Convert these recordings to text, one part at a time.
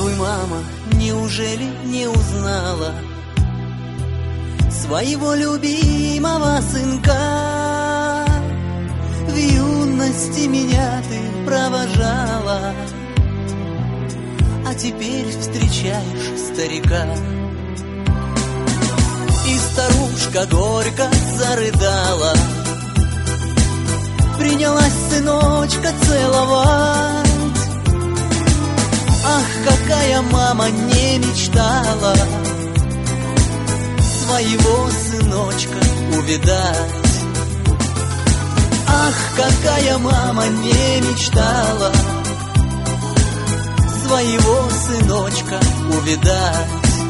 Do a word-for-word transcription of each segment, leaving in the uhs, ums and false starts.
Здравствуй, мама, неужели не узнала своего любимого сынка? В юности меня ты провожала, а теперь встречаешь старика. И старушка горько зарыдала, принялась сыночка целовать. Ах, какая мама не мечтала своего сыночка увидать. Ах, какая мама не мечтала своего сыночка увидать.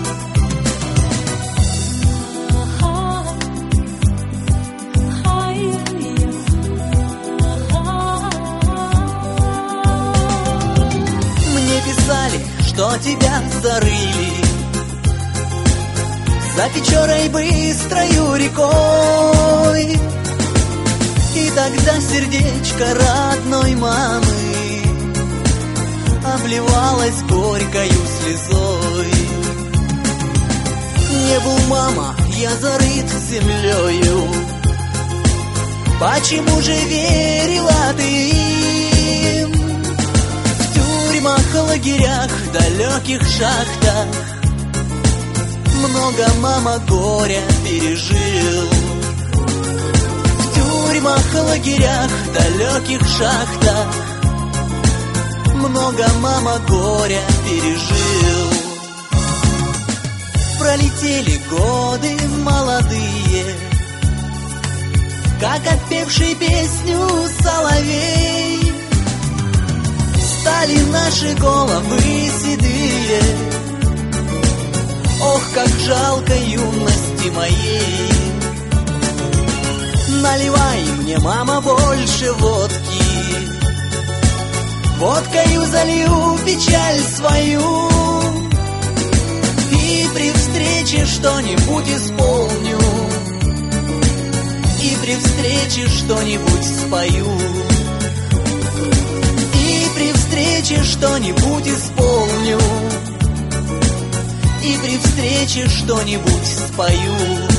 Писали, что тебя зарыли за Печорой быстрою рекой. И тогда сердечко родной мамы обливалось горькою слезой. Не был, мама, я зарыт землею, почему же верила ты им? В тюрьмах, лагерях, далеких шахтах много, мама, горя пережил. В тюрьмах, лагерях, далеких шахтах много, мама, горя пережил. Пролетели годы молодые, как отпевший песню соловей. Стали наши головы седые, ох, как жалко юности моей. Наливай мне, мама, больше водки, водкою залью печаль свою, и при встрече что-нибудь исполню, и при встрече что-нибудь спою. При встрече что-нибудь исполню, и при встрече что-нибудь спою.